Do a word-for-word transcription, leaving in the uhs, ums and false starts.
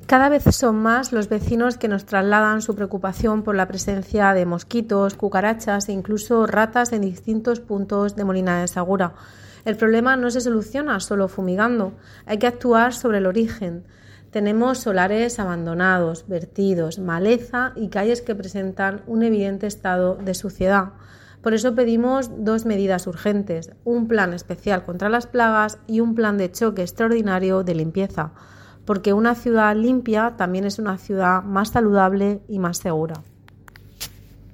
Cada vez son más los vecinos que nos trasladan su preocupación por la presencia de mosquitos, cucarachas e incluso ratas en distintos puntos de Molina de Segura. El problema no se soluciona solo fumigando, hay que actuar sobre el origen. Tenemos solares abandonados, vertidos, maleza y calles que presentan un evidente estado de suciedad. Por eso pedimos dos medidas urgentes, un plan especial contra las plagas y un plan de choque extraordinario de limpieza, porque una ciudad limpia también es una ciudad más saludable y más segura.